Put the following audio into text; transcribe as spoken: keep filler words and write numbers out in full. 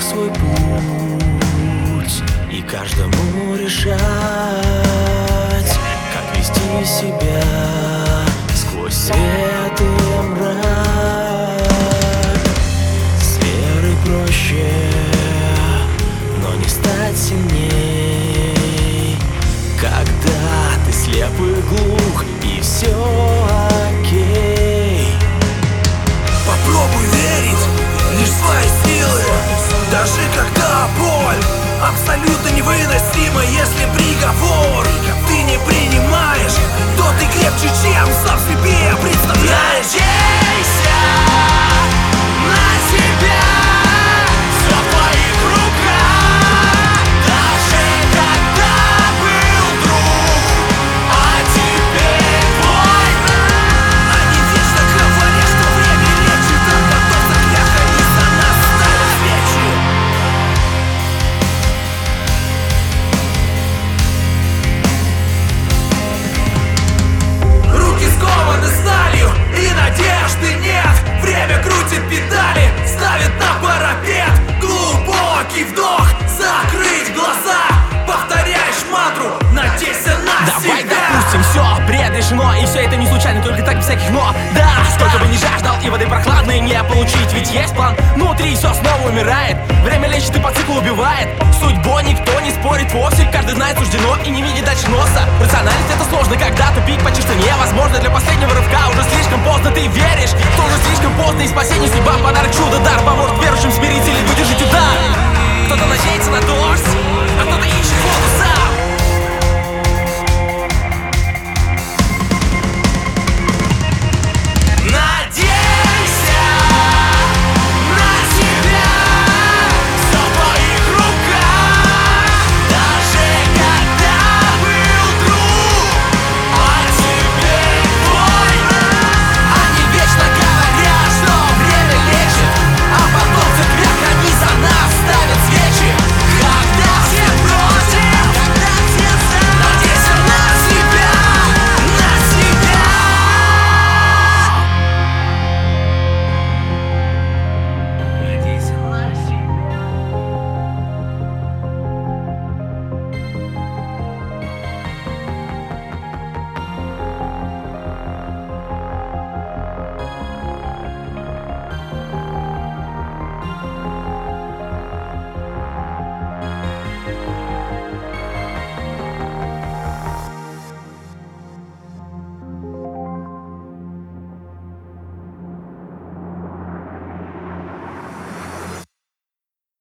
свой путь, и каждому решать, как вести себя сквозь свет и мрак. С верой проще, но не стать сильней, когда ты слеп и глух, и все окей. Попробуй верить лишь в свои силы, даже когда боль абсолютно невыносима. Если приговор ты не принимаешь, то ты крепче, чем сам себе представляешь. Надейся на себя, все в твоих руках. Даже когда был друг, а теперь война. Они вечно говорят, что время лечит, а потом заклят они за нас ставят свечи. Руки скованы сталью, и надежды нет. Время крутит педали, ставит на парапет. Глубокий вдох, закрыть глаза. Повторяешь мантру, надейся на Давай себя. допустим, все предрешено, и все это не случайно, только так без всяких но. Да, сколько бы ни жаждал и воды прохладной не получить, ведь есть план, внутри все снова умирает. Время лечит и по циклу убивает. Судьбой никто не спорит вовсе, каждый знает суждено и не видит дальше носа. Рациональность это сложно, когда тупик почти что невозможно. Для последнего рывка уже слишком поздно, ты веришь, что уже слишком поздно, и спасение судьба, подарок, чудо, дар, поможет.